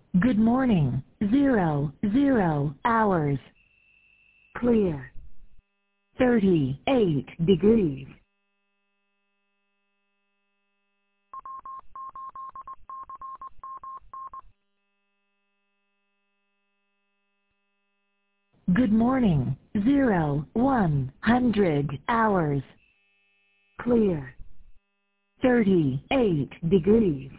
Good morning. 00 hours. Clear. 38 degrees. Good morning. 100 hours. Clear. 38 degrees.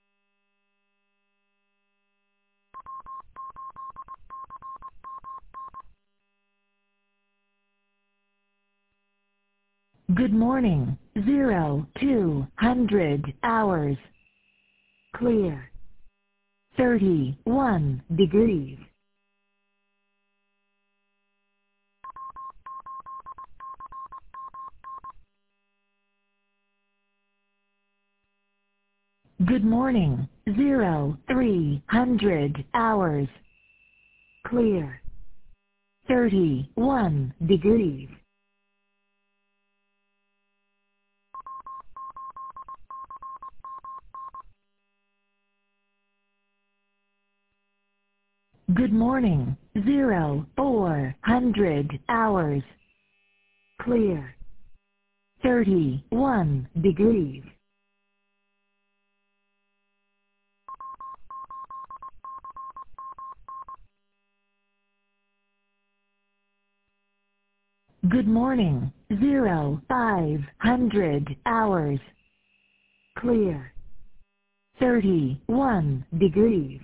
Good morning. 200 hours. Clear. 31 degrees. Good morning. 300 hours. Clear. 31 degrees. Good morning. 400 hours. Clear. 31 degrees. Good morning. 500 hours. Clear. 31 degrees.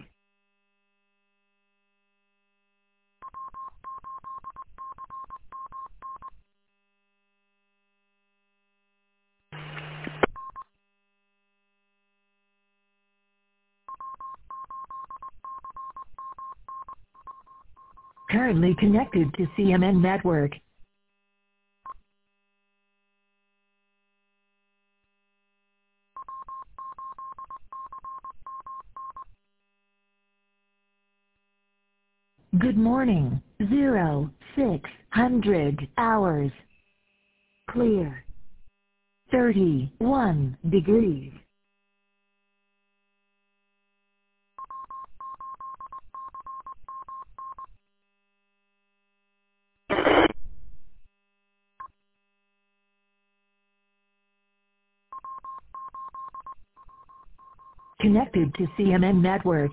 Currently connected to CMN Network. Good morning. 600 hours. Clear. 31 degrees. Connected to CMN Network.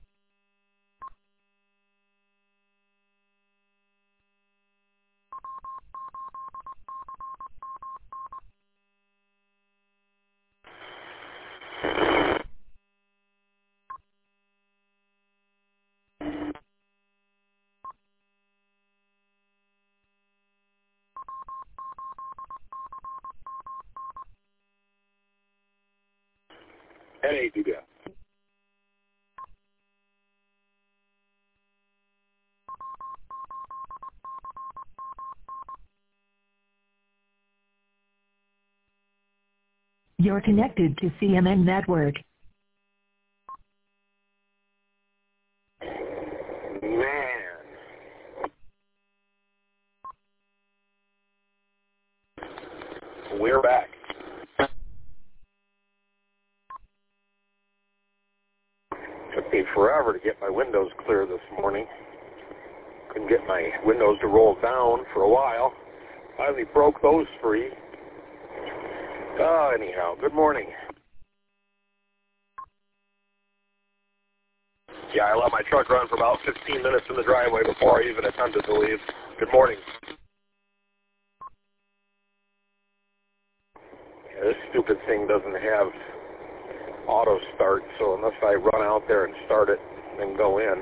Hey, do that. You're connected to CMN Network. Man. We're back. Took me forever to get my windows clear this morning. Couldn't get my windows to roll down for a while. Finally broke those free. Anyhow, good morning. Yeah, I let my truck run for about 15 minutes in the driveway before I even attempted to leave. Good morning. Yeah, this stupid thing doesn't have auto start, so unless I run out there and start it and then go in,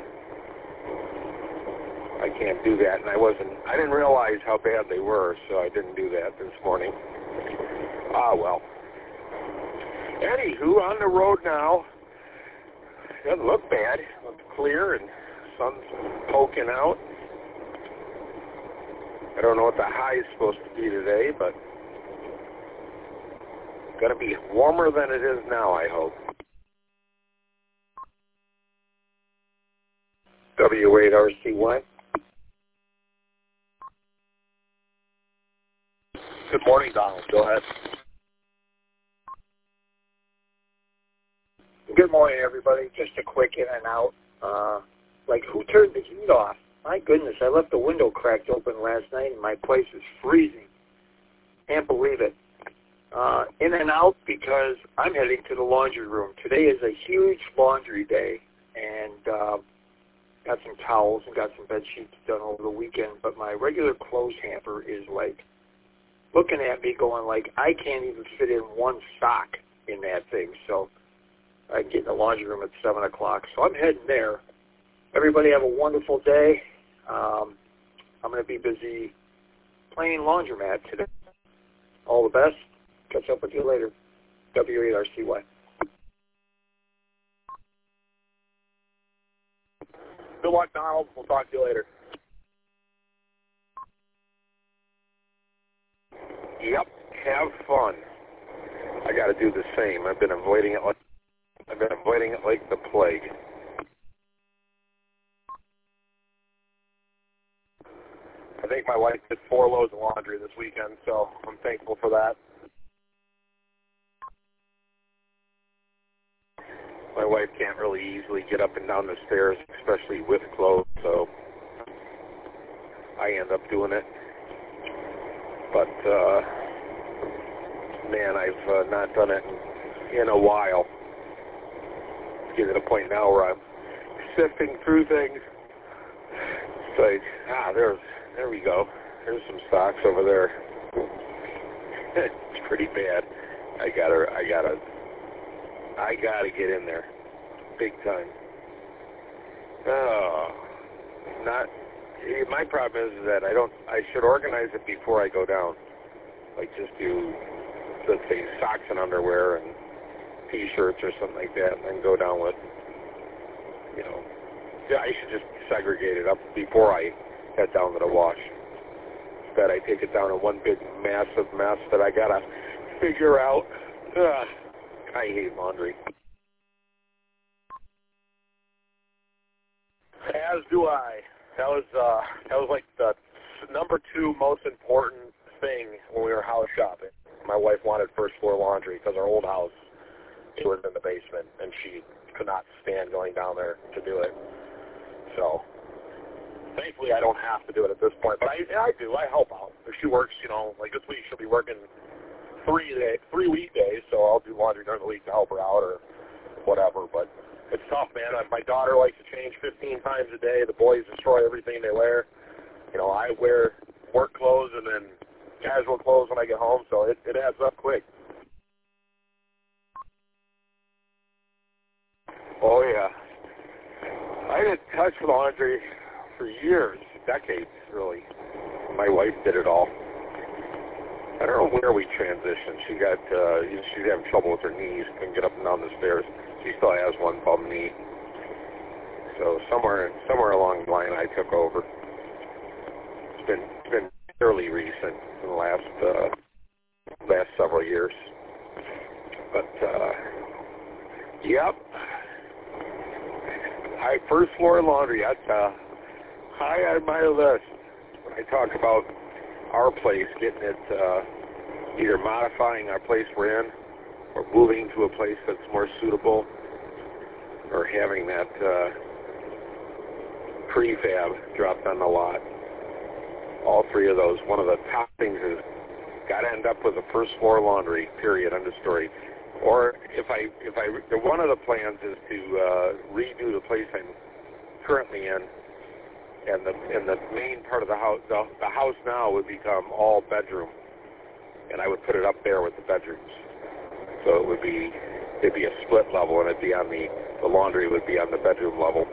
I can't do that. And I didn't realize how bad they were, so I didn't do that this morning. Ah, well. Anywho, on the road now. Doesn't look bad. Looks clear and sun's poking out. I don't know what the high is supposed to be today, but it's going to be warmer than it is now, I hope. W8RC1. Good morning, Donald. Go ahead. Good morning, everybody. Just a quick in and out. Who turned the heat off? My goodness, I left the window cracked open last night, and my place is freezing. Can't believe it. In and out because I'm heading to the laundry room. Today is a huge laundry day, and got some towels and got some bed sheets done over the weekend, but my regular clothes hamper is looking at me going I can't even fit in one sock in that thing. So I get in the laundry room at 7 o'clock. So I'm heading there. Everybody have a wonderful day. I'm going to be busy playing laundromat today. All the best. Catch up with you later. W8RCY. Good luck, Donald. We'll talk to you later. Yep. Have fun. I got to do the same. I've been avoiding it like the plague. I think my wife did 4 loads of laundry this weekend, so I'm thankful for that. My wife can't really easily get up and down the stairs, especially with clothes, so I end up doing it. But, man, I've not done it in a while. It's getting to the point now where I'm sifting through things. It's like, there we go. There's some socks over there. It's pretty bad. I gotta get in there, big time. My problem is that I should organize it before I go down. Just do, let's say, socks and underwear and T-shirts or something like that, and then go down with, I should just segregate it up before I head down to the wash. Instead, I take it down in one big massive mess that I gotta figure out. I hate laundry. As do I. That was like the number 2 most important thing when we were house shopping. My wife wanted first floor laundry because our old house was in the basement, and she could not stand going down there to do it. So thankfully, I don't have to do it at this point, but I do. I help out. If she works, like this week, she'll be working 3 weekdays, so I'll do laundry during the week to help her out or whatever. But it's tough, man. My daughter likes to change 15 times a day. The boys destroy everything they wear. I wear work clothes and then casual clothes when I get home, so it adds up quick. Oh, yeah. I didn't touch laundry for years, decades, really. My wife did it all. I don't know where we transitioned. She got, she's having trouble with her knees, couldn't get up and down the stairs. She still has one bum knee. So somewhere along the line, I took over. It's been fairly recent in the last several years. But yep. First floor laundry. That's high on my list. When I talk about our place, getting it, either modifying our place we're in, or moving to a place that's more suitable, or having that prefab dropped on the lot. All 3 of those. One of the top things is got to end up with a first floor laundry. Period. End of story. Or one of the plans is to redo the place I'm currently in, and the main part of the house now would become all bedroom, and I would put it up there with the bedrooms. So it'd be a split level, and it'd be on the laundry would be on the bedroom level.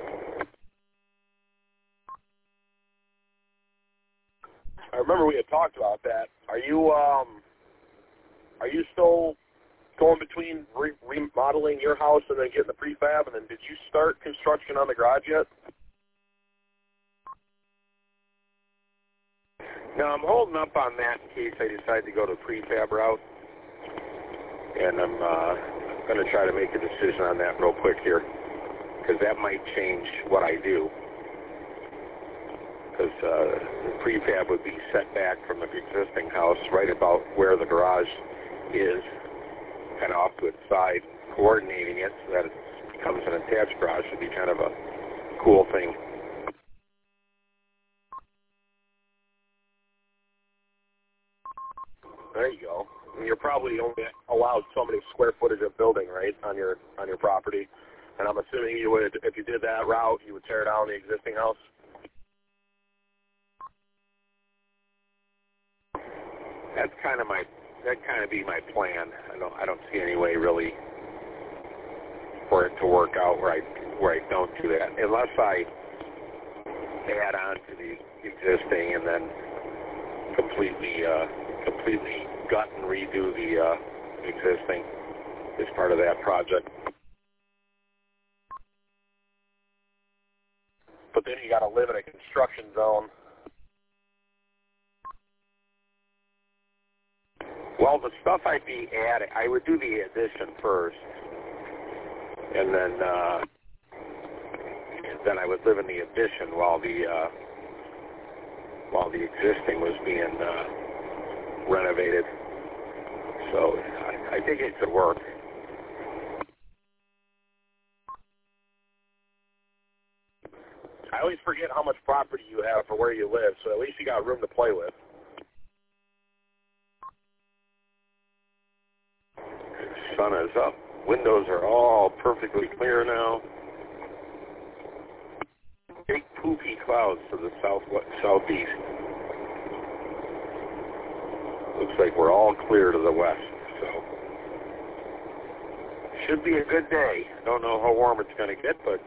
I remember we had talked about that. Are you still going between remodeling your house and then getting the prefab, and then did you start construction on the garage yet? No, I'm holding up on that in case I decide to go the prefab route, and I'm going to try to make a decision on that real quick here, because that might change what I do. Because the prefab would be set back from the existing house right about where the garage is, kind of off to its side, coordinating it so that it's comes an attached garage would be kind of a cool thing. There you go. And you're probably only allowed so many square footage of building, right, on your property. And I'm assuming you would, if you did that route, you would tear down the existing house. That'd kind of be my plan. I don't see any way really for it to work out where I don't do that, unless I add on to the existing and then completely gut and redo the existing as part of that project. But then you got to live in a construction zone. Well, the stuff I'd be adding, I would do the addition first, and then I would live in the addition while the existing was being renovated. So I think it could work. I always forget how much property you have for where you live, so at least you got room to play with. Sun is up. Windows are all perfectly clear now. Big poofy clouds to the southeast. Looks like we're all clear to the west, so should be a good day. Don't know how warm it's going to get, but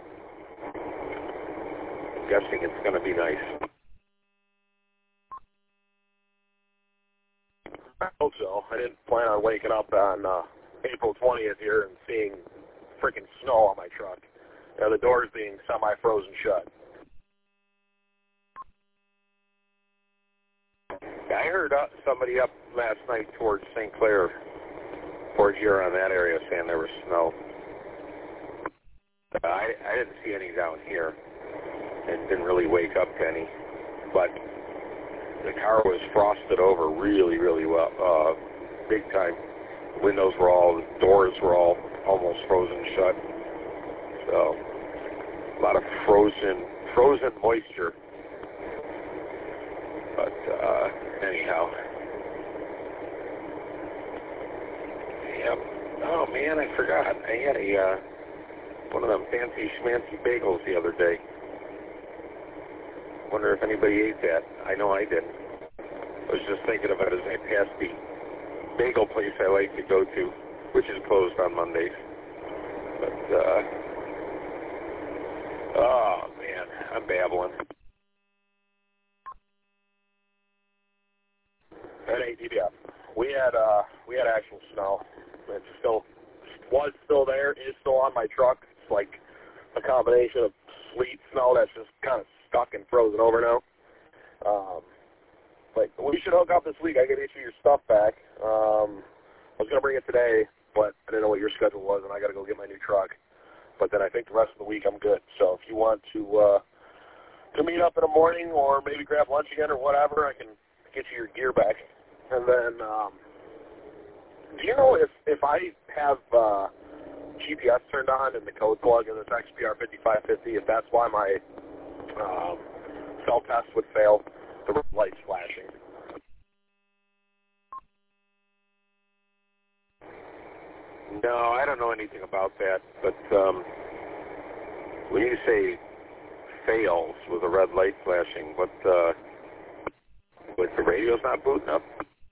I'm guessing it's going to be nice. I hope so. I didn't plan on waking up on April 20th here and seeing freaking snow on my truck. The doors being semi-frozen shut. I heard somebody up last night towards St. Clair, towards Huron, that area, saying there was snow. I didn't see any down here. It didn't really wake up to any. But the car was frosted over really, really well, big time. Windows were all, the doors were all almost frozen shut. So, a lot of frozen moisture. But, anyhow. Yep. Oh, man, I forgot. I had one of them fancy schmancy bagels the other day. Wonder if anybody ate that. I know I didn't. I was just thinking about it as I passed the bagel place I like to go to, which is closed on Mondays. But, oh, man, I'm babbling. At ATVF, we had actual snow. It's was still there, is still on my truck. It's like a combination of sleet, snow that's just kind of stuck and frozen over now. But we should hook up this week. I can issue your stuff back. I was going to bring it today, but I didn't know what your schedule was, and I got to go get my new truck. But then I think the rest of the week I'm good. So if you want to meet up in the morning or maybe grab lunch again or whatever, I can get you your gear back. And then, do you know if I have GPS turned on and the code plug in this XPR 5550, if that's why my cell test would fail, the red light's flashing? No, I don't know anything about that, but when you say fails with a red light flashing, what the radio's not booting up?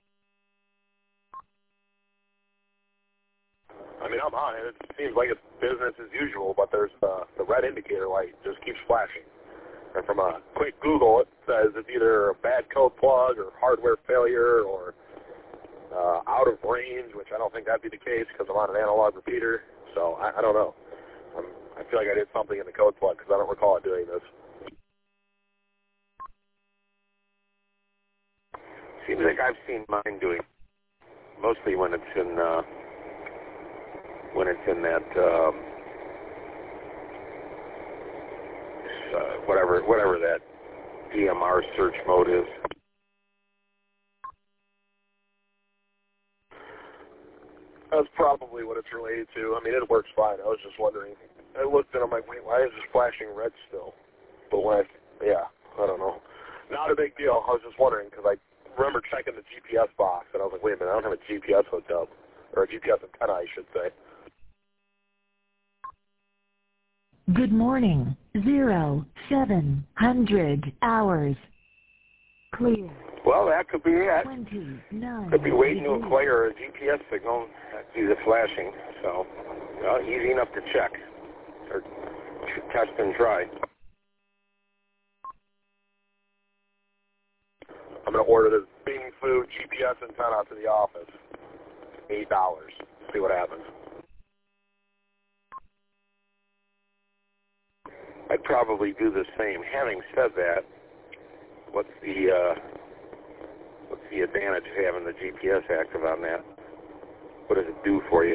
I mean, I'm on it. It seems like it's business as usual, but there's the red indicator light just keeps flashing. And from a quick Google, it says it's either a bad code plug or hardware failure or out of range, which I don't think that'd be the case because I'm on an analog repeater. So I don't know. I feel like I did something in the code plug because I don't recall it doing this. Seems like I've seen mine doing mostly when it's in that whatever that DMR search mode is. That's probably what it's related to. I mean, it works fine. I was just wondering I looked and I'm like, wait, why is this flashing red still? But when I don't know. Not a big deal. I was just wondering because I remember checking the GPS box and I was like, wait a minute, I don't have a GPS hooked up. Or a GPS antenna, I should say. Good morning. 0700 hours. Clear. Well, that could be it. 29 Could be waiting to degrees. acquire a GPS signal. See the flashing. So, easy enough to check or test and try. I'm going to order this Bing Food GPS antenna to the office. $8. See what happens. I'd probably do the same. Having said that, what's the advantage of having the GPS active on that? What does it do for you?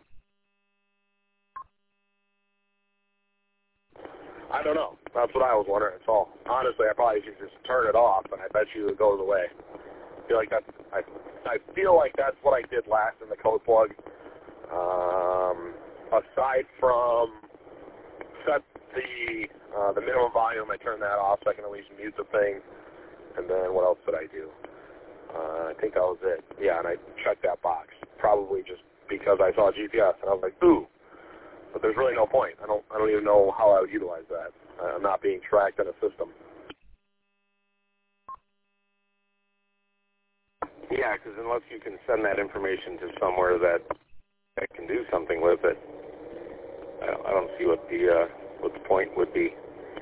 I don't know. That's what I was wondering. It's all. Honestly, I probably should just turn it off, and I bet you it goes away. I feel like that's what I did last in the code plug. Aside from set the minimum volume, I turned that off so I can at least mute the thing. And then what else did I do? I think that was it. Yeah, and I checked that box. Probably just because I saw GPS, and I was like, ooh. But there's really no point. I don't even know how I would utilize that. I'm not being tracked in a system. Yeah, because unless you can send that information to somewhere that can do something with it, I don't see what the point would be.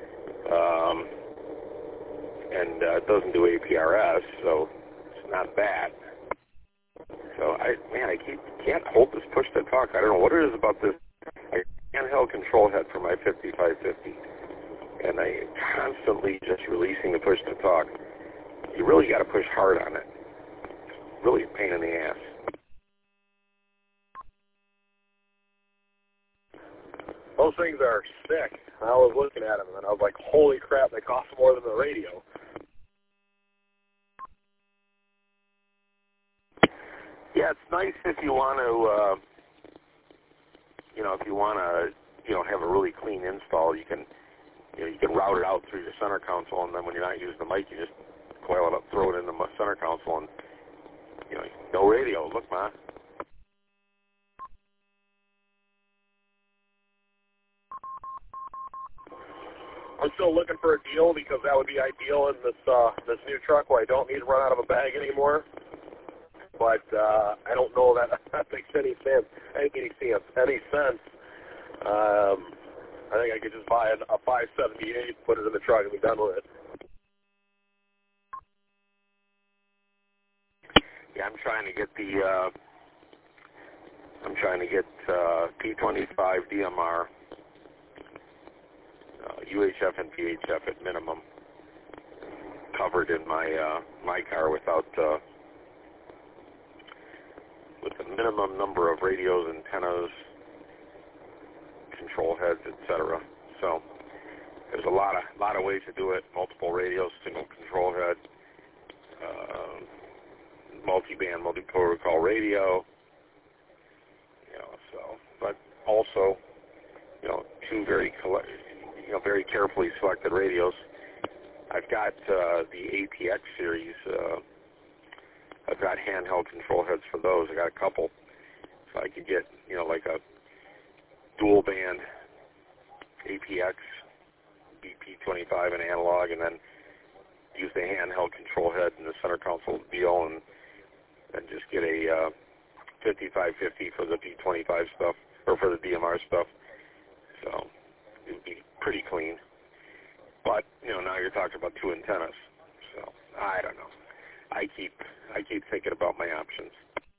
And it doesn't do APRS, so it's not bad. So I can't hold this push to talk. I don't know what it is about this handheld control head for my 5550, and I constantly just releasing the push to talk. You really got to push hard on it. It's really a pain in the ass. Those things are sick. I was looking at them, and I was like, holy crap, they cost more than the radio. Yeah, it's nice if you want to, have a really clean install. You can route it out through your center console, and then when you're not using the mic, you just coil it up, throw it in the center console, and no radio. Look, ma. I'm still looking for a deal because that would be ideal in this new truck where I don't need to run out of a bag anymore. But I don't know that makes any sense. I think I could just buy a 578, put it in the truck, and be done with it. Yeah, I'm trying to get P25 DMR, UHF and PHF at minimum covered in my car with a minimum number of radios, antennas, control heads, etc. So there's a lot of ways to do it. Multiple radios, single control head, multi-band, multi-protocol radio. But also, two very carefully selected radios. I've got the APX series. I've got handheld control heads for those. I got a couple, so I could get like a dual band APX BP25 and analog, and then use the handheld control head in the center console deal, and just get a 5550 for the P25 stuff or for the DMR stuff. So it would be pretty clean. But now you're talking about two antennas, so I don't know. I keep thinking about my options.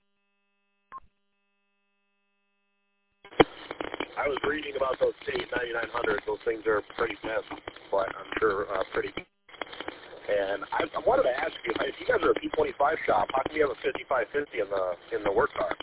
I was reading about those State 9900s. Those things are pretty dense, but I'm sure pretty. And I wanted to ask you, if you guys are a P25 shop, how come you have a 5550 in the work car?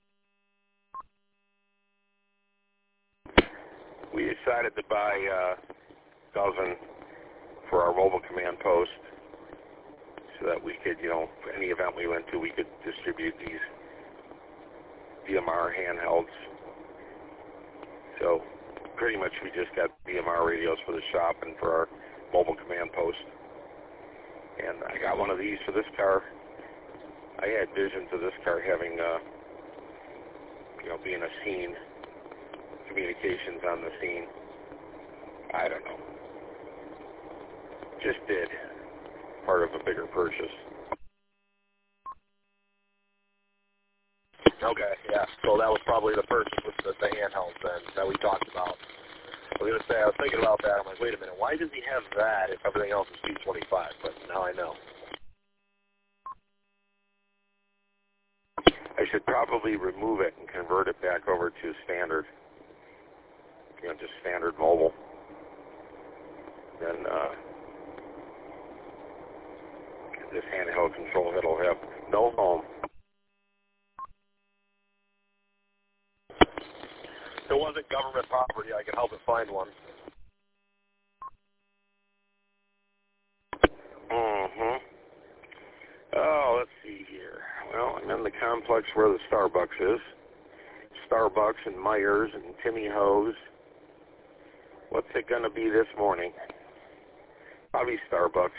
We decided to buy a dozen for our mobile command post, so that we could, for any event we went to, we could distribute these DMR handhelds. So pretty much we just got BMR radios for the shop and for our mobile command post. And I got one of these for this car. I had visions of this car having, being a scene, communications on the scene. I don't know. Just did. Part of a bigger purchase. Okay, yeah. So that was probably the purchase with the handheld then that we talked about. I was going to say, I was thinking about that. I'm like, wait a minute, why does he have that if everything else is P25? But now I know. I should probably remove it and convert it back over to standard. Just standard mobile. Then this handheld control head will have no home. If it wasn't government property, I could help it find one. Oh, let's see here. Well, I'm in the complex where the Starbucks is. Starbucks and Myers and Timmy Ho's. What's it going to be this morning? Probably Starbucks.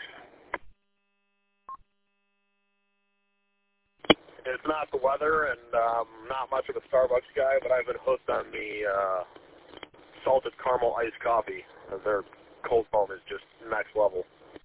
It's not the weather, and not much of a Starbucks guy, but I've been hooked on the salted caramel iced coffee. Their cold foam is just next level.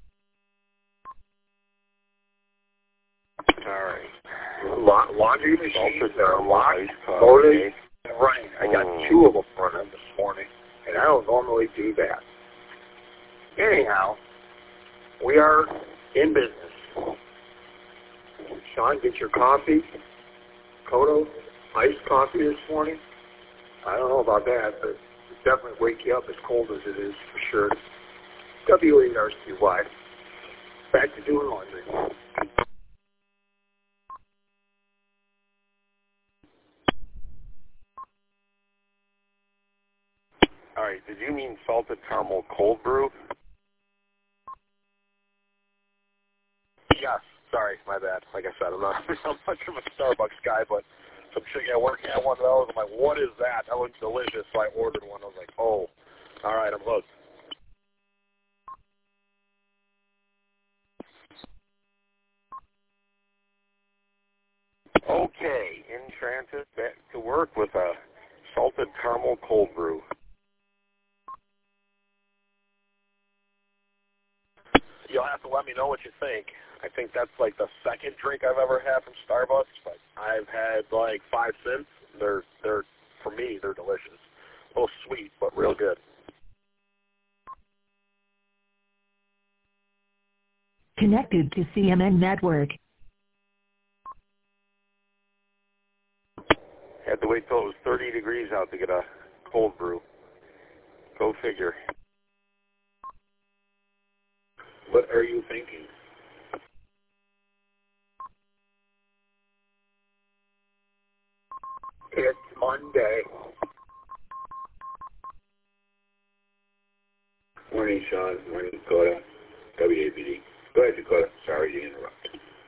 All right. Laundry machines are locked, loaded, loaded, and running. I got 2 of them running this morning, and I don't normally do that. Anyhow, we are in business. Sean, get your coffee. Kodo, iced coffee this morning. I don't know about that, but it definitely wake you up as cold as it is, for sure. W8RCY. Back to doing laundry. All right, did you mean salted caramel cold brew? Yes, sorry, my bad. Like I said, I'm not much of a Starbucks guy, but some chick at work had one of those. I'm like, what is that? That looks delicious. So I ordered one. I was like, oh, all right, I'm hooked. Okay, in transit, back to work with a salted caramel cold brew. You'll have to let me know what you think. I think that's like the second drink I've ever had from Starbucks, but I've had like 5 since. They're for me, they're delicious. A little sweet, but real good. Connected to CMN Network. Had to wait till it was 30 degrees out to get a cold brew. Go figure. What are you thinking? It's Monday. Morning, Sean. Morning, Dakota. WAPD. Go ahead, Dakota. Sorry to interrupt.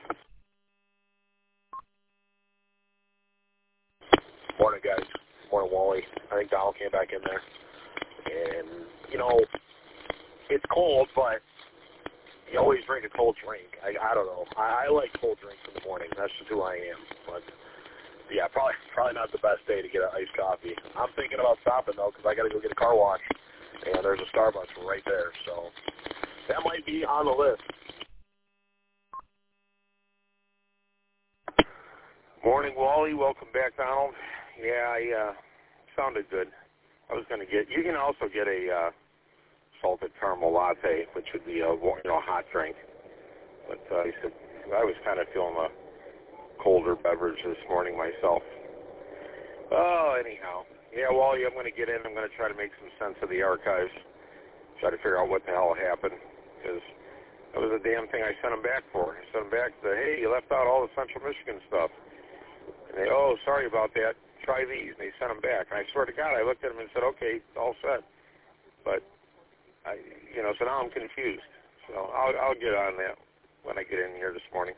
Morning, guys. Morning, Wally. I think Donald came back in there. And, it's cold, but you always drink a cold drink. I don't know. I like cold drinks in the morning. That's just who I am. But, yeah, probably not the best day to get an iced coffee. I'm thinking about stopping, though, because I got to go get a car wash. And there's a Starbucks right there. So that might be on the list. Morning, Wally. Welcome back, Donald. Yeah, I sounded good. I was going to get, you can also get a salted caramel latte, which would be a hot drink. But I was kind of feeling a colder beverage this morning myself. Oh, anyhow. Yeah, Wally, I'm going to get in. I'm going to try to make some sense of the archives, try to figure out what the hell happened, because that was the damn thing I sent them back for. I sent them back to, hey, you left out all the Central Michigan stuff. And they, oh, sorry about that. Try these. And they sent them back. And I swear to God, I looked at them and said, okay, all set. But, so now I'm confused. So I'll get on that when I get in here this morning.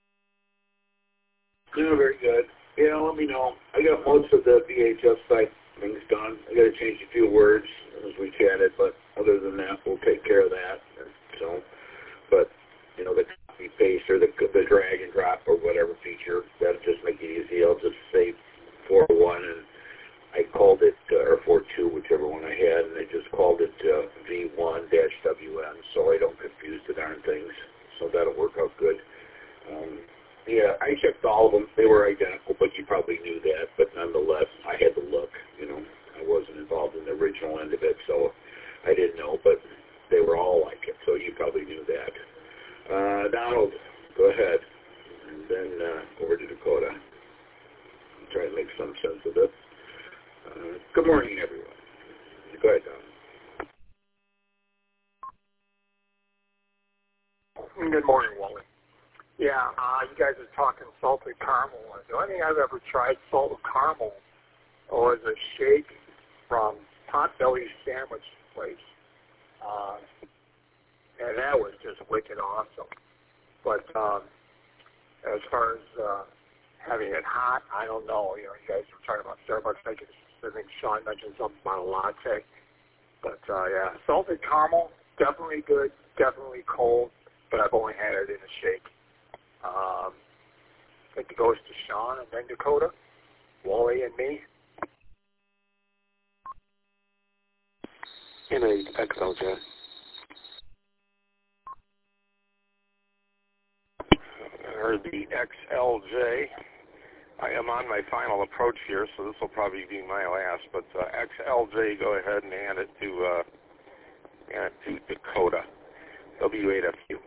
Very good. Let me know. I got most of the VHF site things done. I got to change a few words as we chatted, but other than that, we'll take care of that. So, but you know, the copy paste or the drag and drop or whatever feature, that'll just make it easy. I'll just say 4.1 and I called it, or 4.2, whichever one I had, and I just called it V1-WN, so I don't confuse the darn things. So that'll work out good. Yeah, I checked all of them. They were identical, but you probably knew that. But nonetheless, I had to look. You know, I wasn't involved in the original end of it, so I didn't know. But they were all like it, so you probably knew that. Donald, go ahead, and then over to Dakota. I'll try to make some sense of this. Good morning, everyone. Go ahead, Don. Good morning, Wally. Yeah, you guys are talking salted caramel. The only thing I've ever tried salted caramel was a shake from Potbelly Sandwich Place. And that was just wicked awesome. But as far as having it hot, I don't know. You know, you guys were talking about Starbucks. I think Sean mentioned something about a latte. But, yeah, salted caramel, definitely good, definitely cold, but I've only had it in a shake. I think it goes to Sean and then Dakota, Wally, and me. NAXLJ. Or the XLJ. I am on my final approach here, so this will probably be my last. But XLJ, go ahead and hand it to Dakota. W8FU.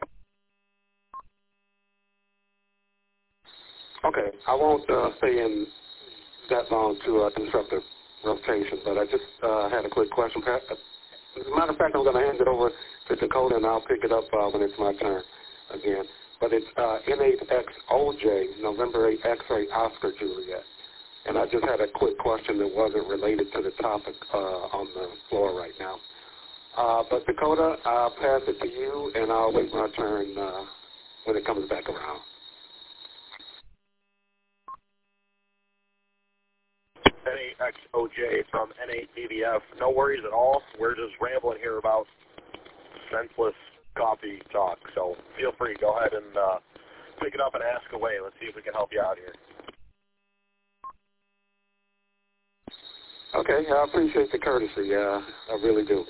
Okay, I won't stay in that long to disrupt the rotation, but I just had a quick question. As a matter of fact, I'm going to hand it over to Dakota, and I'll pick it up when it's my turn again. But it's N8XOJ, November 8 X-ray Oscar Juliet. And I just had a quick question that wasn't related to the topic on the floor right now. But Dakota, I'll pass it to you, and I'll wait my turn when it comes back around. N8XOJ from N8BVF. No worries at all. We're just rambling here about senseless coffee talk. So feel free. Go ahead and pick it up and ask away. Let's see if we can help you out here. Okay, I appreciate the courtesy. I really do.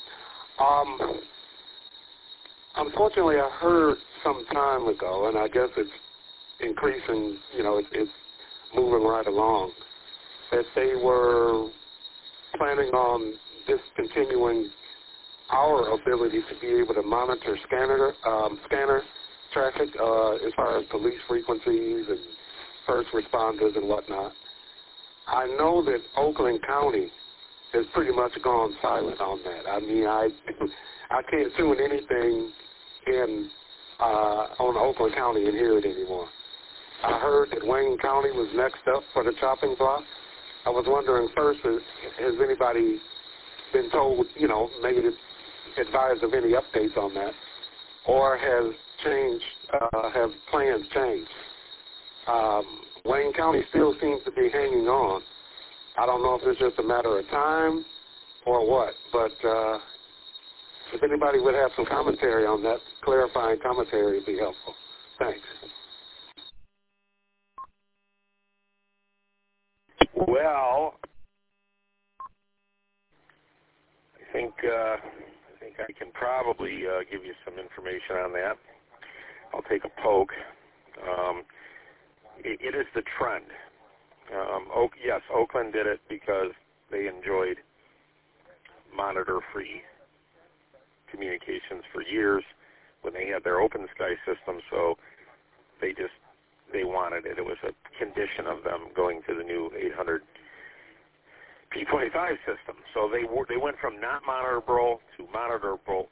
Unfortunately, I heard some time ago, and I guess it's increasing, you know, it's moving right along, that they were planning on discontinuing our ability to be able to monitor scanner traffic as far as police frequencies and first responders and whatnot. I know that Oakland County has pretty much gone silent on that. I mean, I can't tune anything in on Oakland County and hear it anymore. I heard that Wayne County was next up for the chopping block. I was wondering first, has anybody been told, you know, maybe advised of any updates on that, or have plans changed? Wayne County still seems to be hanging on. I don't know if it's just a matter of time or what, but if anybody would have some commentary on that, clarifying commentary would be helpful. Thanks. Well, I think I can probably give you some information on that. I'll take a poke. It is the trend. Yes, Oakland did it because they enjoyed monitor-free communications for years when they had their open sky system, so they wanted it. It was a condition of them going to the new 800 P25 system. So they went from not monitorable to monitorable,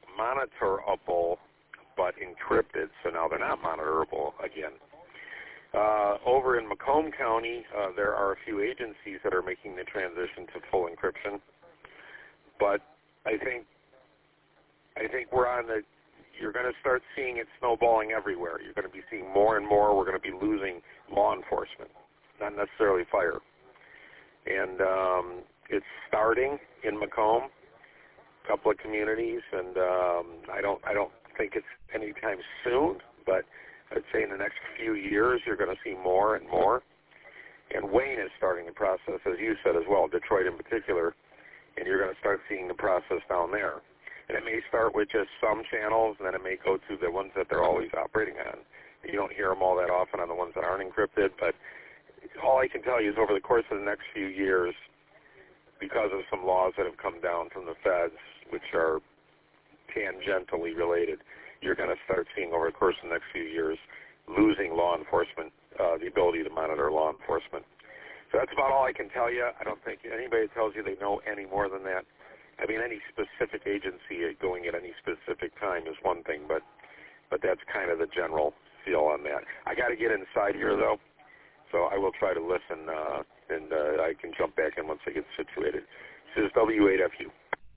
but encrypted. So now they're not monitorable again. Over in Macomb County, there are a few agencies that are making the transition to full encryption. But I think we're on the. You're going to start seeing it snowballing everywhere. You're going to be seeing more and more. We're going to be losing law enforcement, not necessarily fire. And it's starting in Macomb, a couple of communities, and I don't think it's anytime soon, but I'd say in the next few years you're going to see more and more. And Wayne is starting the process, as you said as well, Detroit in particular, and you're going to start seeing the process down there. And it may start with just some channels, and then it may go to the ones that they're always operating on. You don't hear them all that often on the ones that aren't encrypted, but all I can tell you is over the course of the next few years, because of some laws that have come down from the feds, which are tangentially related, you're going to start seeing over the course of the next few years losing law enforcement, the ability to monitor law enforcement. So that's about all I can tell you. I don't think anybody tells you they know any more than that. I mean, any specific agency going at any specific time is one thing, but that's kind of the general feel on that. I got to get inside here, though, so I will try to listen, and I can jump back in once I get situated. This is W8FU.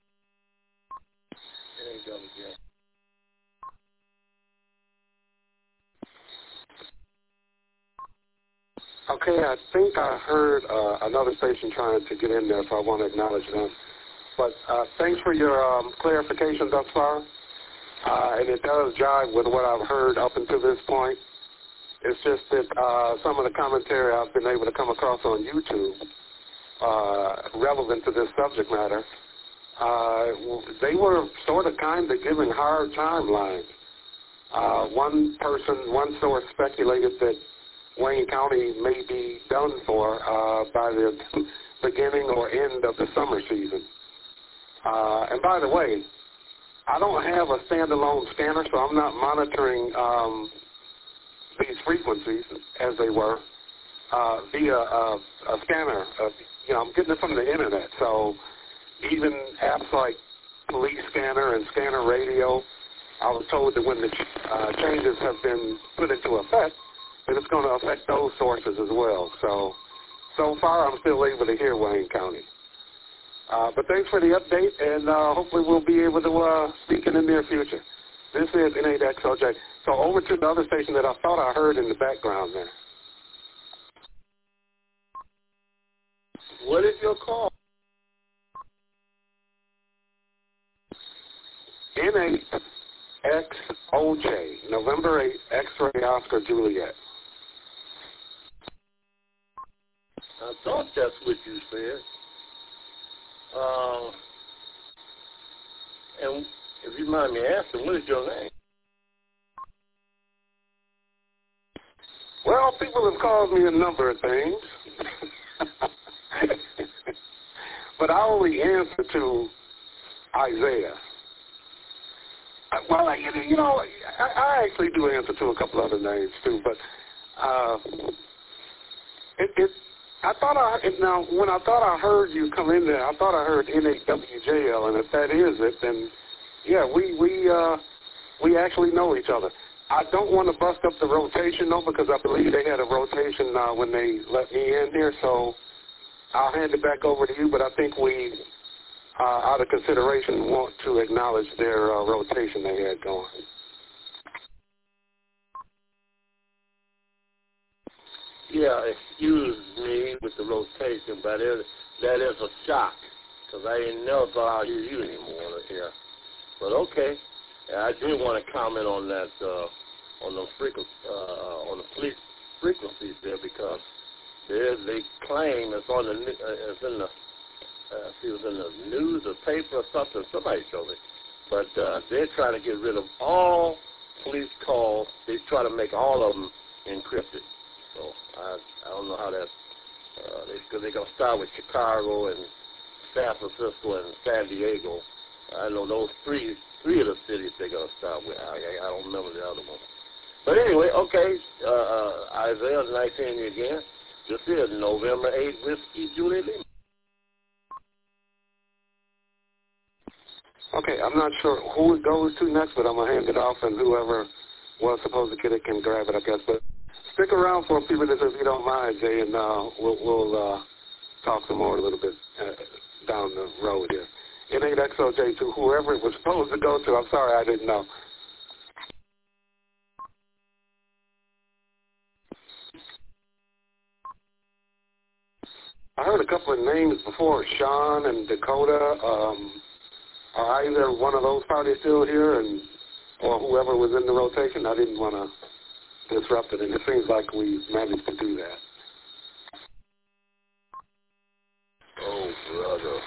Okay, I think I heard another station trying to get in there, so I want to acknowledge them. But thanks for your clarification thus far, and it does jive with what I've heard up until this point. It's just that some of the commentary I've been able to come across on YouTube relevant to this subject matter, they were sort of kind of giving hard timelines. One source speculated that Wayne County may be done for by the beginning or end of the summer season. And by the way, I don't have a standalone scanner, so I'm not monitoring these frequencies as they were via a scanner. I'm getting it from the internet. So even apps like Police Scanner and Scanner Radio, I was told that when the changes have been put into effect, that it's going to affect those sources as well. So far, I'm still able to hear Wayne County. But thanks for the update, and hopefully we'll be able to speak in the near future. This is N8XOJ. So over to the other station that I thought I heard in the background there. What is your call? N8XOJ, November 8, X-ray Oscar Juliet. I thought that's what you said. And if you mind me asking, what is your name? Well, people have called me a number of things. But I only answer to Isaiah. Well, I actually do answer to a couple other names too, but when I thought I heard you come in there, I thought I heard N8WJL, and if that is it, then yeah, we actually know each other. I don't want to bust up the rotation though, because I believe they had a rotation when they let me in here, so I'll hand it back over to you. But I think we, out of consideration, want to acknowledge their rotation they had going. Yeah, excuse me with the rotation, but that is a shock, because I ain't never thought I'd hear you anymore here. But okay, I did want to comment on that, on the frequencies there, because they claim it was in the news or paper or something. Somebody showed me, but they're trying to get rid of all police calls. They try to make all of them encrypted. So I don't know how that, because they're going to start with Chicago and San Francisco and San Diego. I know those three of the cities they're going to start with. I don't remember the other one. But anyway, okay, Isaiah, nice hearing you again. This is November 8 Whiskey Julie Lee. Okay, I'm not sure who it goes to next, but I'm going to hand it off, and whoever was supposed to get it can grab it, I guess. But stick around for a few minutes if you don't mind, Jay, and we'll talk some more a little bit down the road here. N8XOJ to whoever it was supposed to go to. I'm sorry, I didn't know. I heard a couple of names before, Sean and Dakota. Are either one of those parties still here, or whoever was in the rotation? I didn't want to disrupt it, and it seems like we managed to do that. Oh, brother.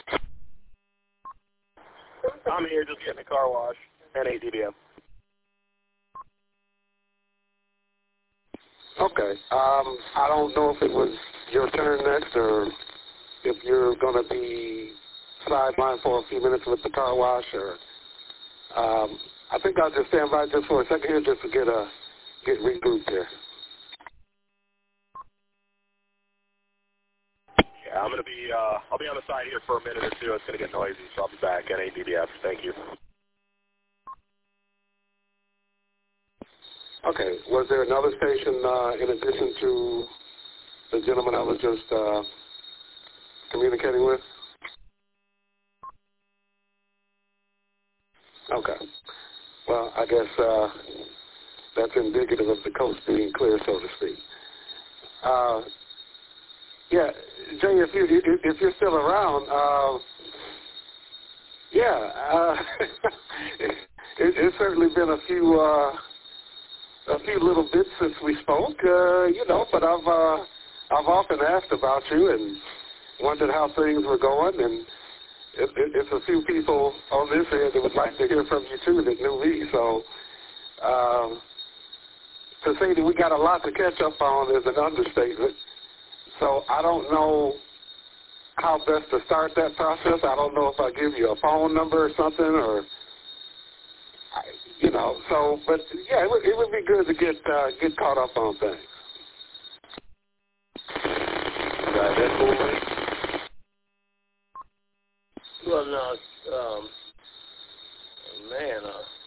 I'm here just getting a car wash and ADBM. Okay. I don't know if it was your turn next or if you're going to be sidelined for a few minutes with the car wash, or I think I'll just stand by just for a second here just to get regrouped here. Yeah, I'm gonna be. I'll be on the side here for a minute or two. It's gonna get noisy, so I'll be back at ADBF. Thank you. Okay. Was there another station in addition to the gentleman I was just communicating with? Okay. Well, I guess that's indicative of the coast being clear, so to speak. Yeah, Jay, if you're still around, it's certainly been a few little bits since we spoke, but I've often asked about you and wondered how things were going, and it's a few people on this end that would like to hear from you too that knew me. So to say that we got a lot to catch up on is an understatement. So I don't know how best to start that process. I don't know if I give you a phone number or something, or but yeah, it would be good to get caught up on things. That's cool. Well, now, man,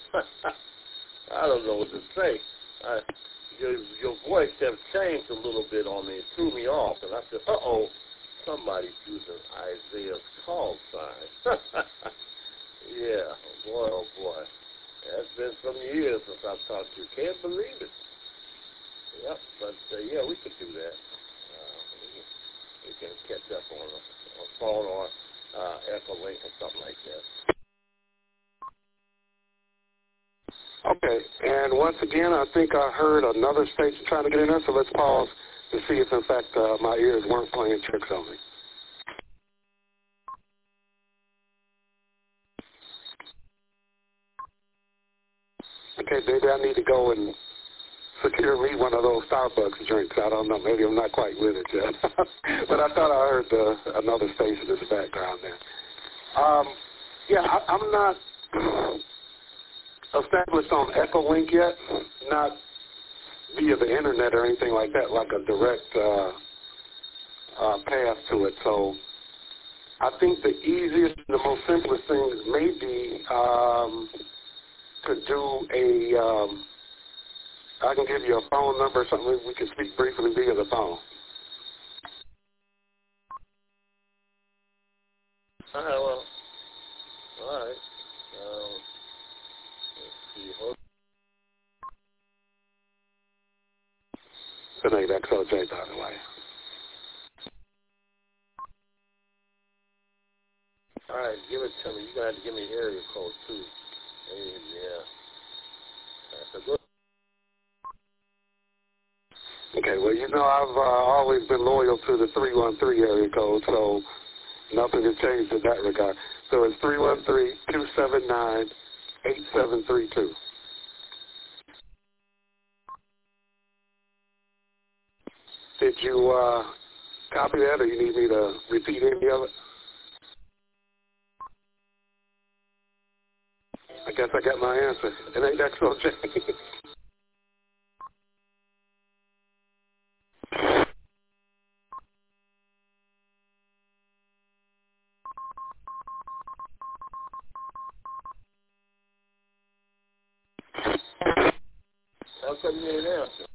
I don't know what to say. Your voice have changed a little bit on me. It threw me off, and I said, uh-oh, somebody's using Isaiah's call sign. Yeah, boy, oh boy. It's been some years since I've talked to you. Can't believe it. Yep, but yeah, we could do that. We can catch up on a phone or Echolink or something like that. Okay, and once again, I think I heard another station trying to get in there, so let's pause to see if, in fact, my ears weren't playing tricks on me. Okay, maybe I need to go and secure me one of those Starbucks drinks. I don't know. Maybe I'm not quite with it yet. But I thought I heard another station in the background there. I'm not established on Echolink yet, not via the internet or anything like that, like a direct path to it. So I think the easiest and the most simplest thing may be to do I can give you a phone number or something. We can speak briefly via the phone. All right, well, all right. Let's see. Good night, XOJ, by the way. All right, give it to me. You're going to have to give me an area code, too. Hey, yeah. That's a good. Okay, well, I've always been loyal to the 313 area code, so nothing has changed in that regard. So it's 313-279-8732. Did you copy that, or you need me to repeat any of it? I guess I got my answer. It ain't XOJ. How come you didn't answer?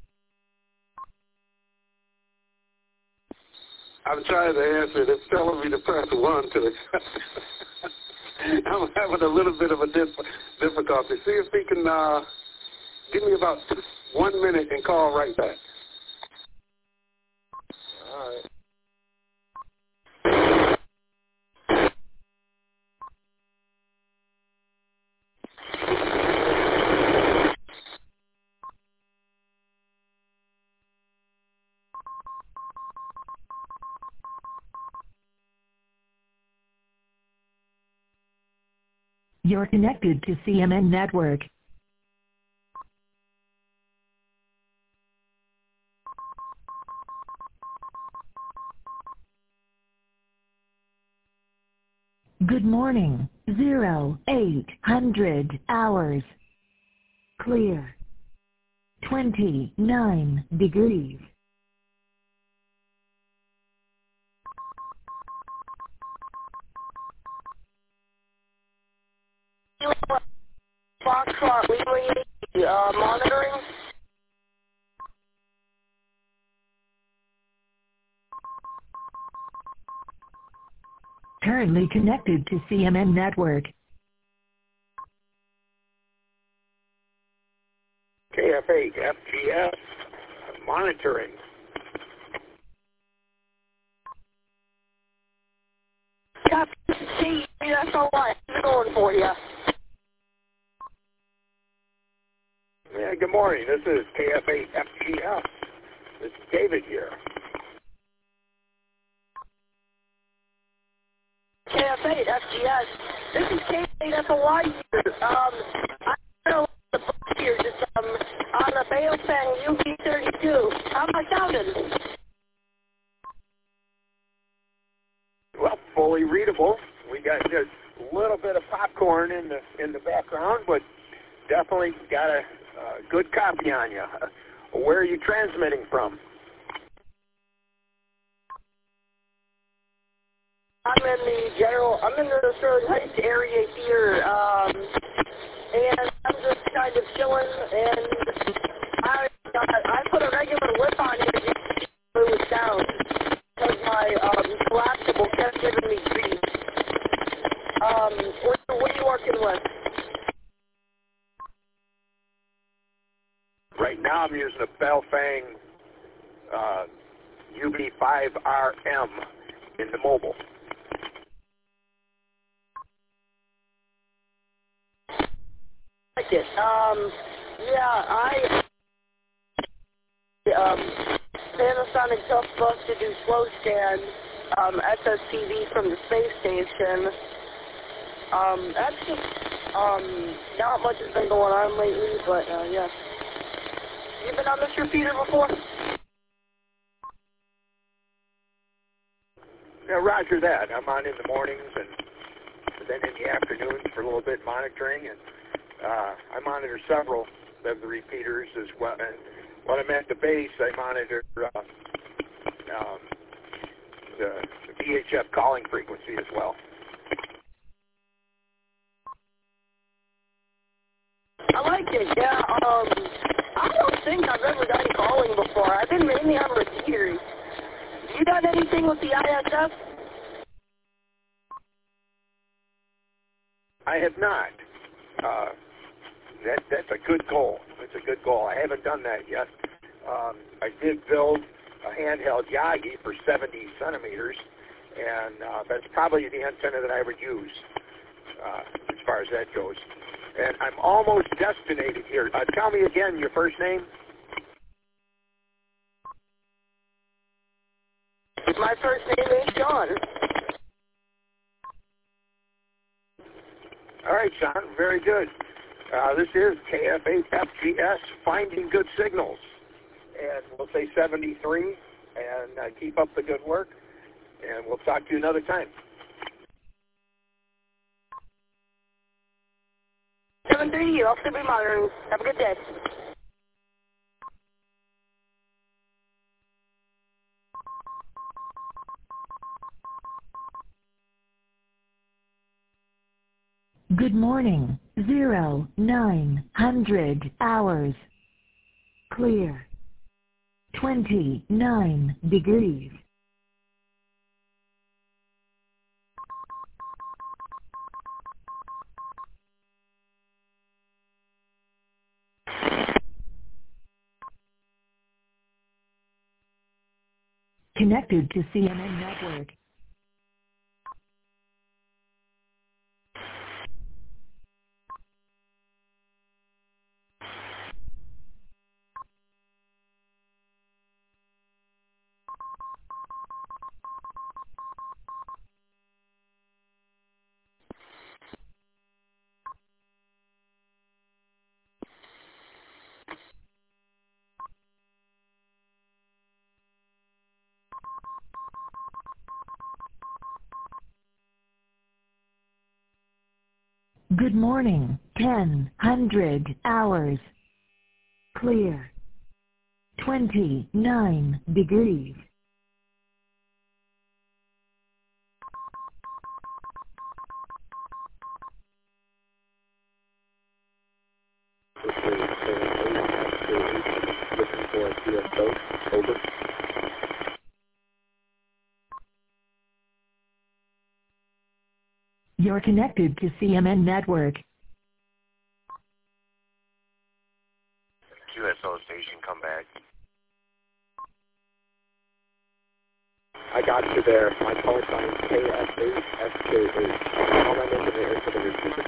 I'm trying to answer it. It's telling me to press 1 to accept it. I'm having a little bit of a difficulty. See if he can give me about 1 minute and call right back. All right. You're connected to CMN Network. Good morning. 0800 hours. Clear. 29 degrees. Foxtrot Lima monitoring. Currently connected to CMN Network. KF8 FGS monitoring. Captain, that's all right. I'm going for you. Yeah, good morning. This is KF8 FGS. This is David here. KF8 FGS. This is K8 FOI here. I don't know the book here, just on the Baofeng UB32. How am I sounding? Well, fully readable. We got just a little bit of popcorn in the background, but definitely got a good copy on you. Where are you transmitting from? I'm in the Sterling Heights area here, and I'm just kind of chilling, and I put a regular lip on it to get smooth sound, because my collapsible kept giving me grief. What are you working with? Right now I'm using a Baofeng UB5RM in the mobile. I like it. Panasonic Tough Bus to do slow scan, SSTV from the space station. That's just, not much has been going on lately, but, yeah. You been on this repeater before? Yeah, roger that. I'm on in the mornings and then in the afternoons for a little bit monitoring, and I monitor several of the repeaters as well. And when I'm at the base, I monitor the VHF calling frequency as well. I like it, yeah. I don't think I've ever done calling before. I've been mainly on repeaters. You done anything with the ISF? I have not. That's a good goal. It's a good goal. I haven't done that yet. I did build a handheld Yagi for 70 centimeters, and that's probably the antenna that I would use as far as that goes. And I'm almost destinated here. Tell me again your first name. My first name is Sean. All right, Sean. Very good. This is KF8 FGS, finding good signals. And we'll say 73, and keep up the good work. And we'll talk to you another time. 7:30, I'll still be monitoring. Have a good day. Good morning. 0900 hours. Clear. 29 degrees. Connected to CMN Network. Good morning. 1000 hours. Clear. 29 degrees. Over. You're connected to CMN Network. QSO station, come back. I got you there. My call sign is KS8SJ8. Call that into the air to the receiver.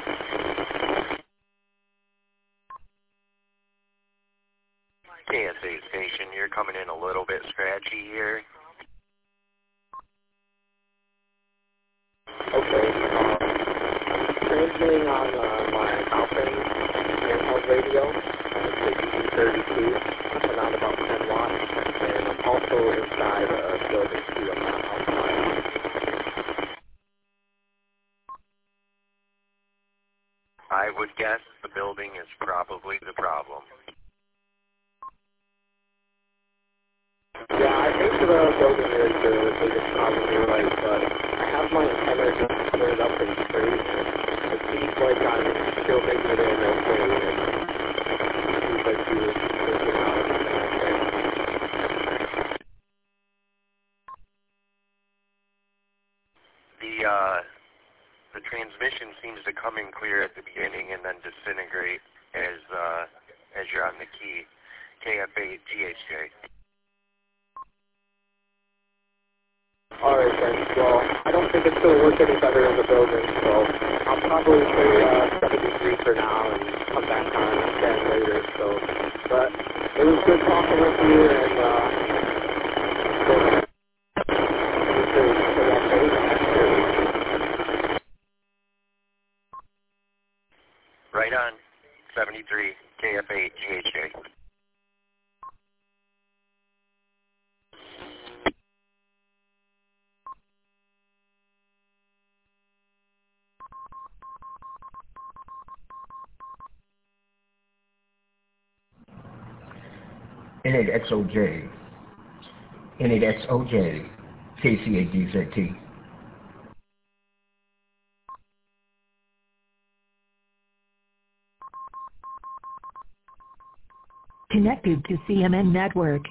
KSA station, you're coming in a little bit scratchy here. Okay. Transmitting on my Alpine handheld radio. It's 32, around about 10 watts. And I'm also inside a building too. I'm not outside. I would guess the building is probably the problem. Yeah, I think the building is the biggest problem you're right, but I have my antenna just cleared up and straight, and it seems like I'm still making it in okay, and it seems like you're figuring out everything okay. The transmission seems to come in clear at the beginning and then disintegrate as you're on the key. KFA GHJ. Alright then, well, I don't think it's going to work any better in the building, so I'll probably say 73 for now and come back on again later, so, but it was good talking with you, and, Right on. 73 KFA GHJ. N8XOJ, N8XOJ, KC8DZT. Connected to CMN Network.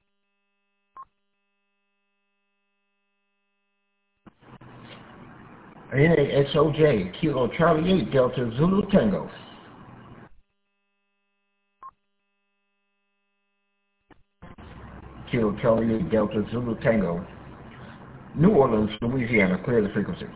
N8XOJ, Kilo Charlie 8, Delta Zulu Tango. Kilo Charlie 8, Delta Zulu Tango. New Orleans, Louisiana, clear the frequency.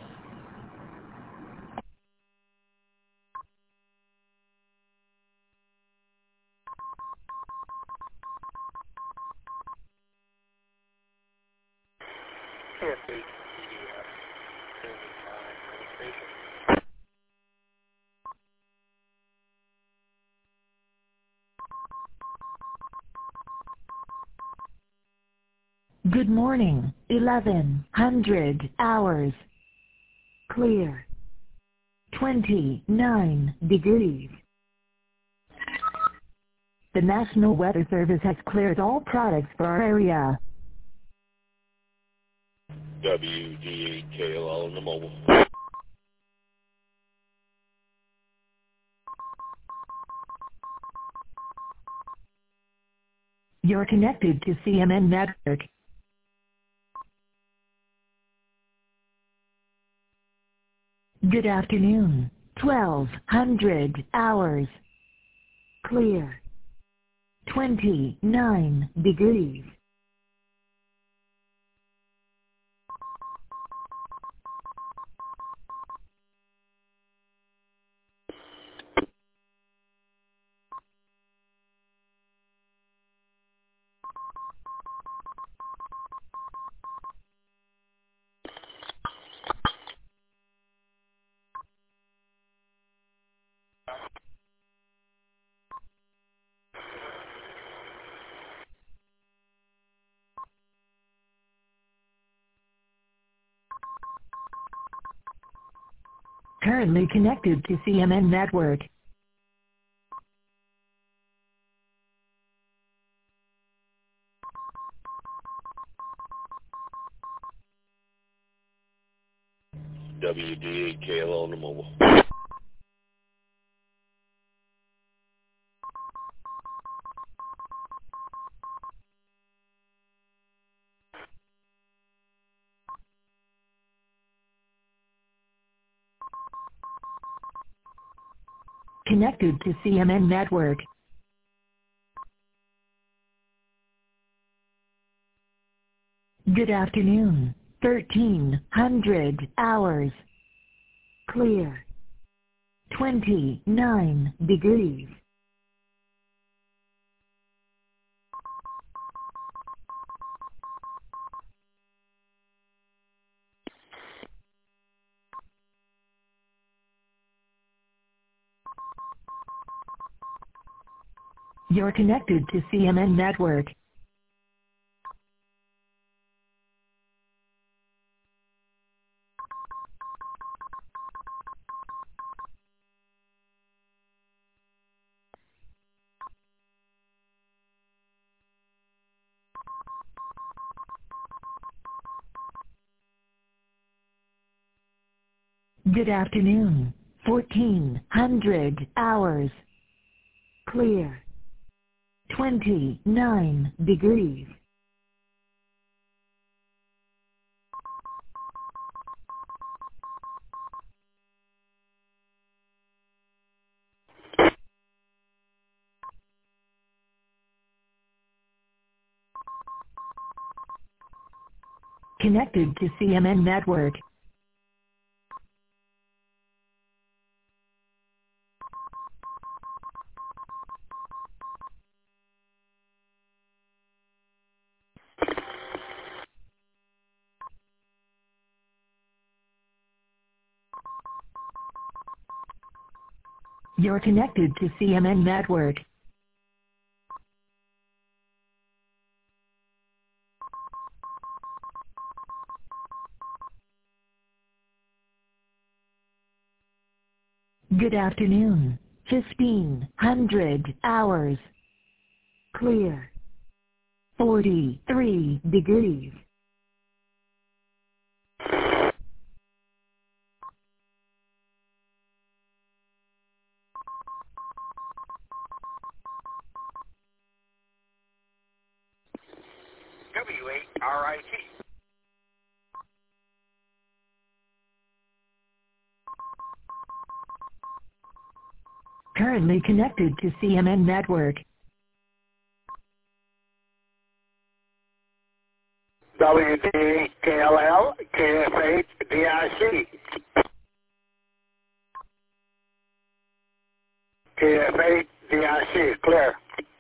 Good morning. 1100 hours. Clear. 29 degrees. The National Weather Service has cleared all products for our area. WD8KLL on the mobile. You're connected to CMN Network. Good afternoon. 1200 hours. Clear. 29 degrees. Currently connected to CMN network. WD8KLO on the mobile. Connected to CMN network. Good afternoon. 1300 hours. Clear. 29 degrees. You're connected to CMN network. Good afternoon. 1400 hours. Clear. 29 degrees. Connected to CMN network. You're connected to CMN network. Good afternoon. 1500 hours. Clear. 43 degrees. W8RIT. Currently connected to CMN network. WD8KLL, KF8DRC. KF8DRC, clear.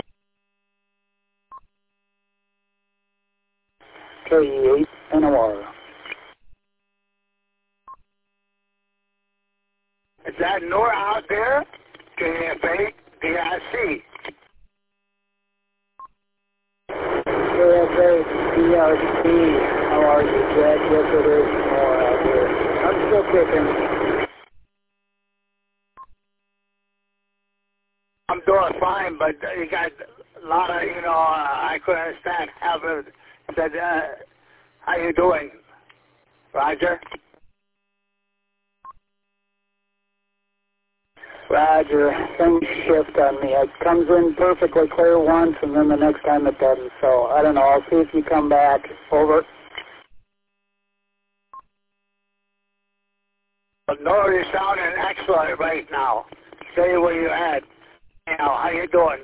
KE8 NOR. Is that NOR out there? KF8DRC. KF8DRC. How are you, Jack? Yes, it is NOR out here. I'm still kicking. I'm doing fine, but you got a lot of, I couldn't understand half of it. Said, how you doing, Roger? Roger, things shift on me. It comes in perfectly clear once, and then the next time it doesn't. So, I don't know. I'll see if you come back. Over. But no, you're sounding excellent right now. Stay where you're at. How you doing?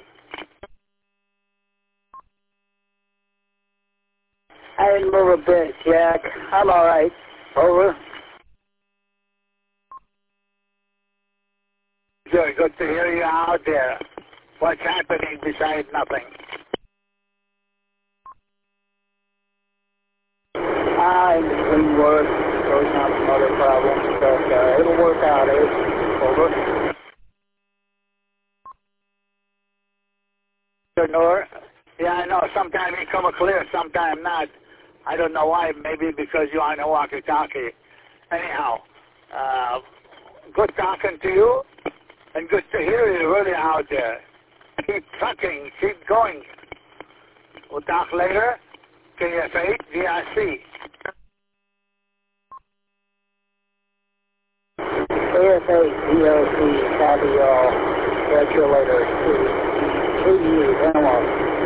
I didn't move a bit, Jack. I'm all right. Over. Good to hear you out there. What's happening besides nothing? In between work, working on some other problems, but it'll work out, Over. Nor? Yeah, I know. Sometimes you come clear, sometimes not. I don't know why. Maybe because you're on a walkie-talkie. Anyhow, Good talking to you, and good to hear you really out there. Keep trucking, keep going. We'll talk later. KF8 VRC. KF8 VRC, copy y'all. Catch you later. KU, analog.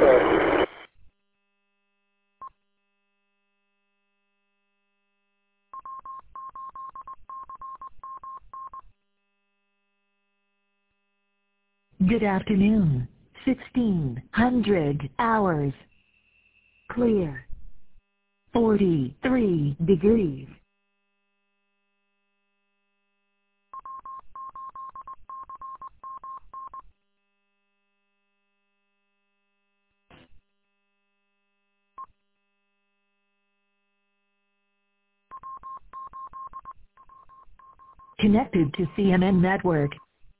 Good afternoon. 1600 hours. Clear. 43 degrees. Connected to CNN Network.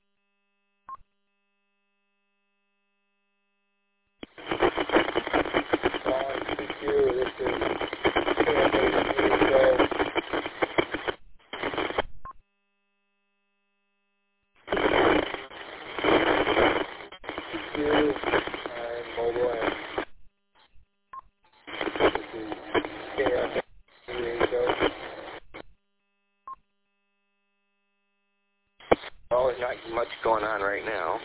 Well, there's not much going on right now.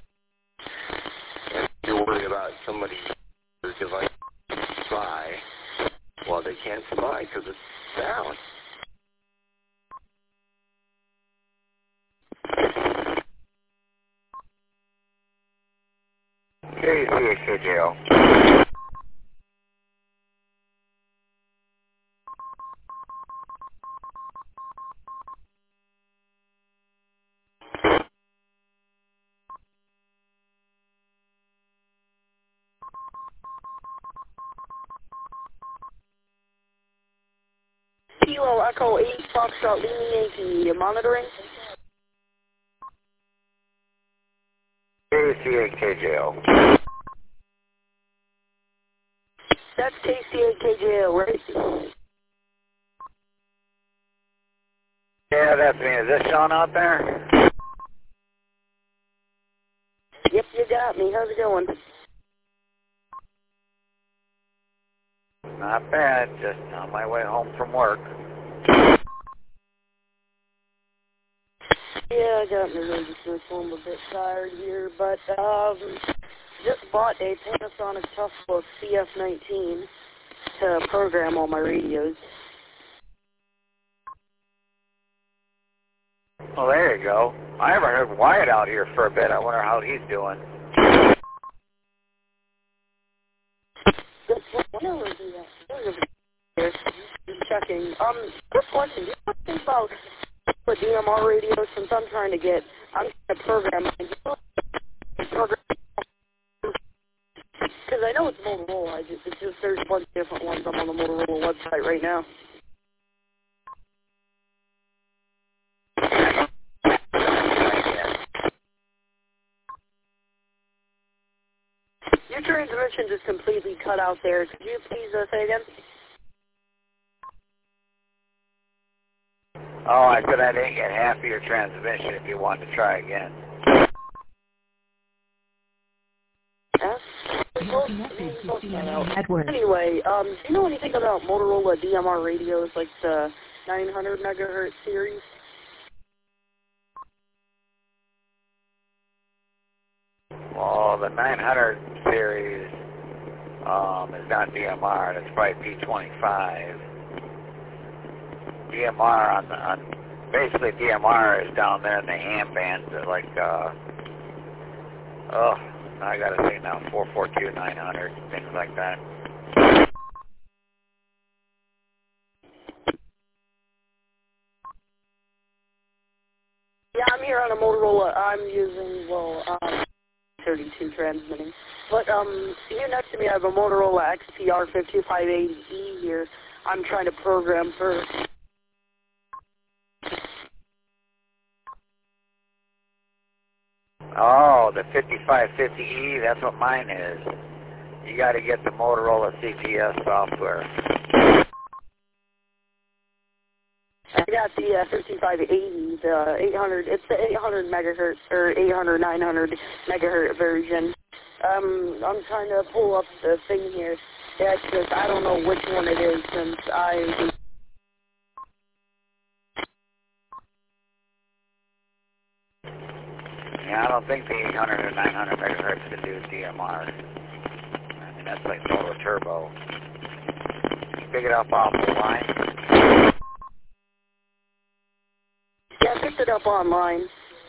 And you're worried about somebody whose device fly. Well, they can't fly because it's down. KCHKJO. Kilo Echo 8 Foxtrot Lima Yankee, monitoring. KCHKJO. That's KCHKJO, right? Yeah, that's me. Is this Sean out there? Yep, you got me. How's it going? Not bad. Just on my way home from work. Yeah, I got my register, so I'm a bit tired here, but just bought a Panasonic Toughbook CF19 to program all my radios. Well, there you go. I haven't heard Wyatt out here for a bit. I wonder how he's doing. Checking. Quick question. Do you know anything about the DMR radios? Since I'm trying to program because I know it's Motorola. It's just there's a bunch of different ones. I'm on the Motorola website right now. Your transmission just completely cut out there. Could you please say again? Oh, I said I didn't get half of your transmission if you want to try again. Anyway, do you know anything about Motorola DMR radios, like the 900 megahertz series? Well, the 900 series is not DMR. That's probably P25. DMR on basically DMR is down there in the ham bands at like I gotta say now 442 900 things like that. Yeah, I'm here on a Motorola. I'm using 32 transmitting. But here next to me I have a Motorola XPR 5580E here. I'm trying to program for. Oh, the 5550E, that's what mine is. You got to get the Motorola CPS software. I got the 5580, the 800. It's the 800 megahertz or 800 900 megahertz version. I'm trying to pull up the thing here. Yeah, it's just I don't know which one it is since I. Yeah, I don't think the 800 or 900 megahertz can do DMR. I mean, that's like motor turbo. Pick it up off the line. Yeah, I picked it up online.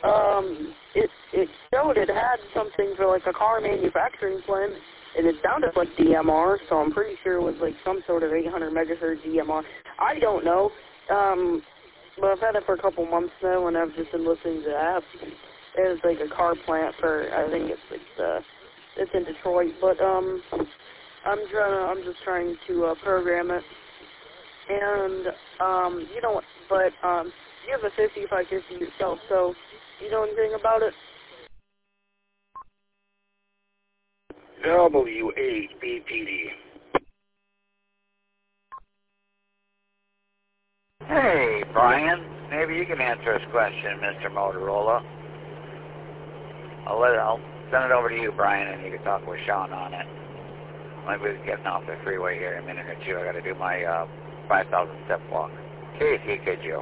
It showed it had something for like a car manufacturing plant, and it sounded like DMR, so I'm pretty sure it was like some sort of 800 megahertz DMR. I don't know, but I've had it for a couple months now, and I've just been listening to that. It's like a car plant for, I think it's in Detroit, but I'm just trying to program it, and you know, but you have a 5550 yourself, so you know anything about it? W8BPD. Hey, Brian, maybe you can answer this question, Mr. Motorola. I'll send it over to you, Brian, and you can talk with Sean on it. Maybe we're getting off the freeway here in a minute or two. I got to do my 5,000 step walk. KCK Joe.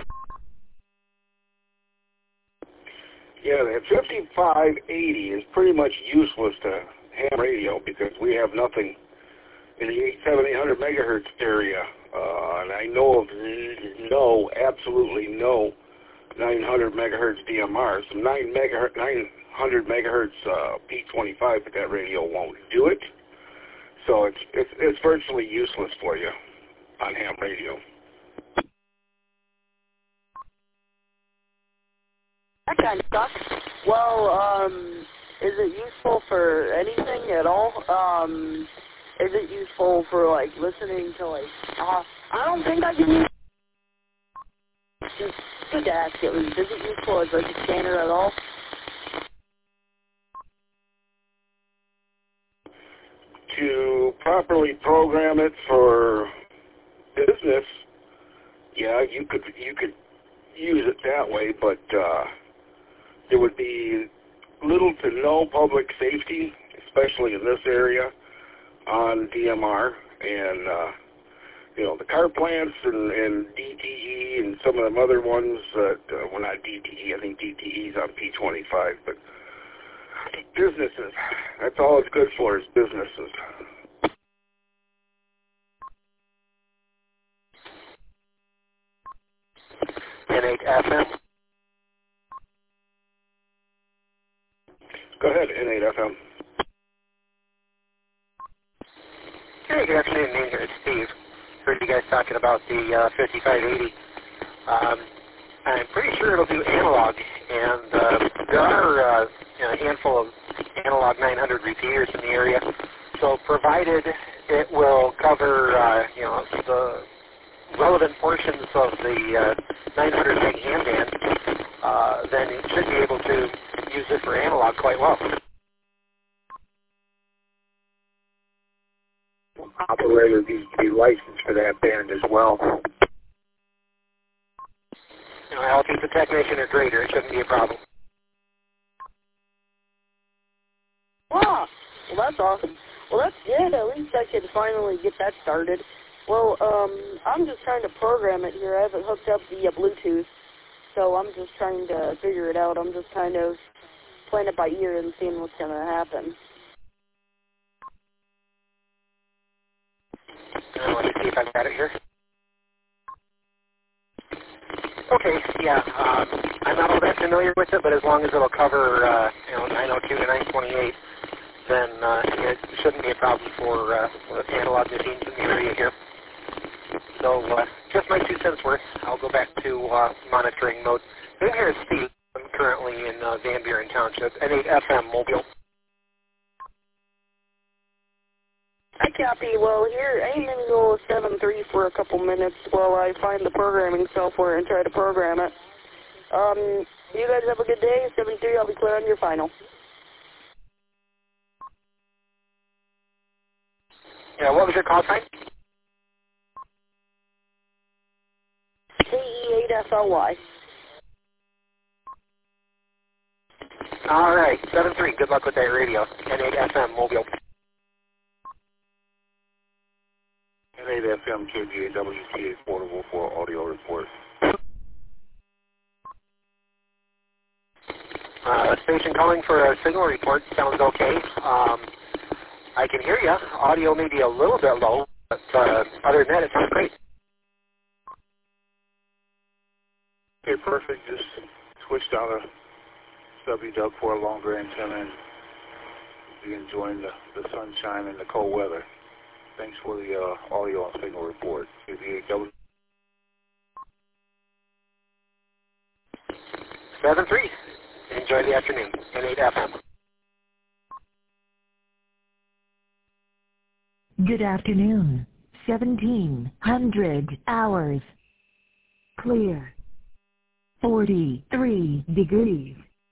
Yeah, the 5580 is pretty much useless to ham radio because we have nothing in the 800 megahertz area. And I know of absolutely no 900 megahertz DMR. Some 900 megahertz P25, but that radio won't do it. So it's virtually useless for you on ham radio. That kind of sucks. Well, is it useful for anything at all? Is it useful for, like, listening to, like, I don't think I can use just good to ask at least. Is it useful as, like, a scanner at all? To properly program it for business, yeah, you could use it that way, but there would be little to no public safety, especially in this area, on DMR. And, you know, the car plants and DTE and some of them other ones that, well, not DTE, I think DTE's on P25, but businesses, that's all it's good for is businesses. N8FM. Go ahead, N8FM. Hey, good afternoon, Nate here. It's Steve. Heard you guys talking about the 5580. I'm pretty sure it'll do analog, and there are a handful of analog 900 repeaters in the area. So provided it will cover, the relevant portions of the 900 meg ham band, then it should be able to use it for analog quite well. Operator needs to be licensed for that band as well. I'll keep the technician or grader. It shouldn't be a problem. Wow. Well, that's awesome. Well, that's good. At least I could finally get that started. Well, I'm just trying to program it here. I haven't hooked up the Bluetooth, so I'm just trying to figure it out. I'm just kind of playing it by ear and seeing what's going to happen. Let me see if I've got it here. Okay, yeah, I'm not all that familiar with it, but as long as it'll cover, 902 to 928, then it shouldn't be a problem for analog machines in the area here. So just my 2 cents worth. I'll go back to monitoring mode. I'm here at Steve. I'm currently in Van Buren Township, N8FM Mobile. I copy. Well, here, I'm going to go 7.3 for a couple minutes while I find the programming software and try to program it. You guys have a good day. 7.3, I'll be clear on your final. Yeah, what was your call sign? KE8SLY. All right, 7-3. Good luck with that radio. N8 FM Mobile. N8 FM KGA WTA portable for audio report. Station calling for a signal report. Sounds okay. I can hear you. Audio may be a little bit low, but other than that, it sounds great. Okay, perfect. Just switched out a WDUB for a longer antenna and be enjoying the sunshine and the cold weather. Thanks for the audio and signal report. KGA 7-3. Enjoy the afternoon. N8 FM. Good afternoon. 1700 hours. Clear. 43 degrees.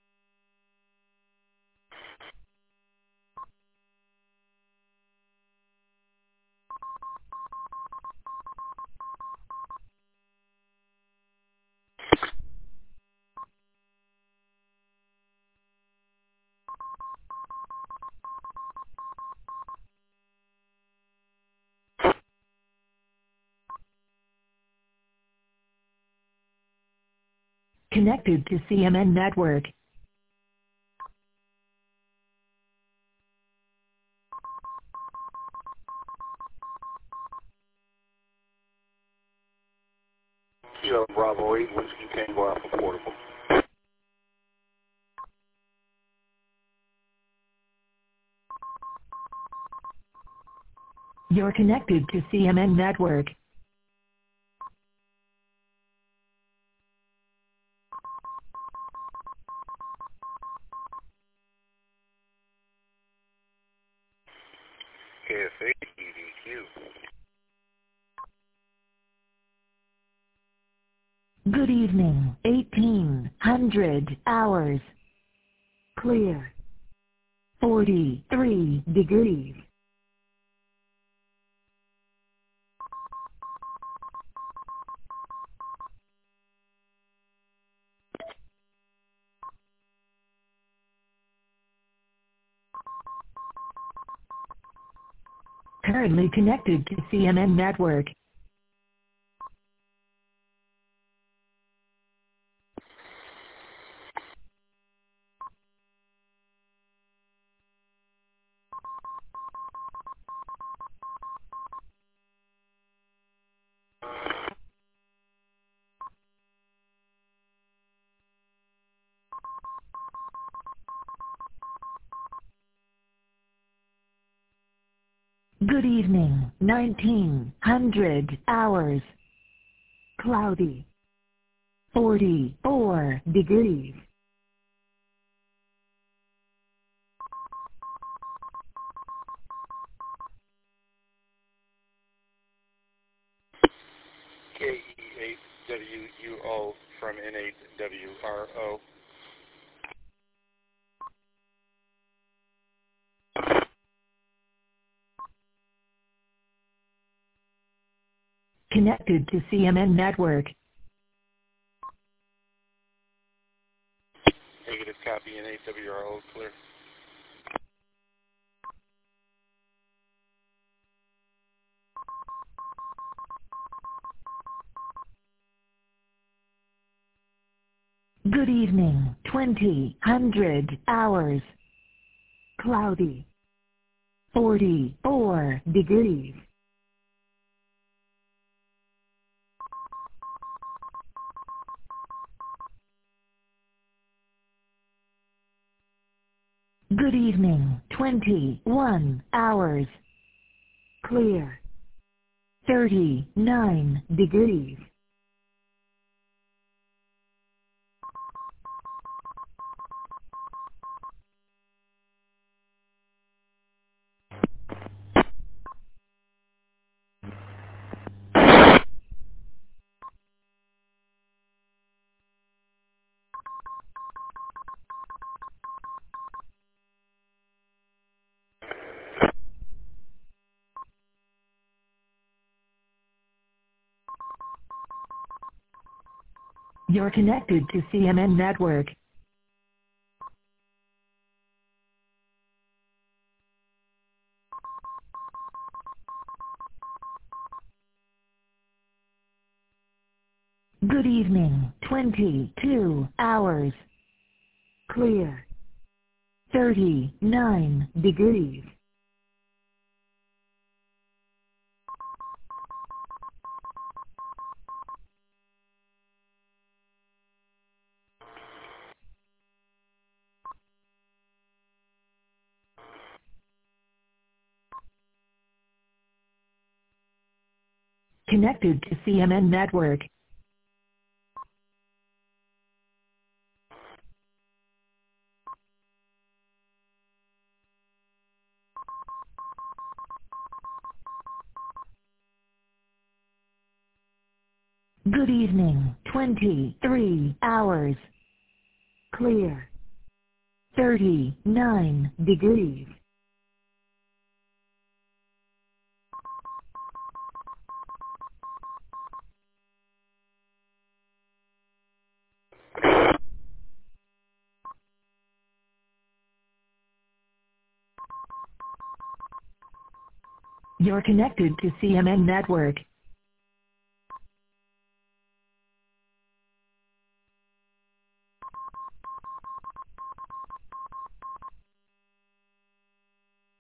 Connected to CMN Network. Kilo Bravo 8 Whiskey Tango Alpha portable. You're connected to CMN Network. KSA EDQ. Good evening. 1800 hours. Clear. 43 degrees. Currently connected to CMN Network. Good evening. 1900 hours. Cloudy. 44 degrees. KE8WUO from N8WRO. Connected to CMN Network. Negative copy, N8WRO, clear. Good evening. 2000 hours. Cloudy. 44 degrees. Good evening. 21 hours. Clear. 39 degrees. You're connected to CMN Network. Good evening. 22 hours. Clear. 39 degrees. Connected to CMN Network. Good evening. 23 hours. Clear. 39 degrees. You're connected to CMN Network.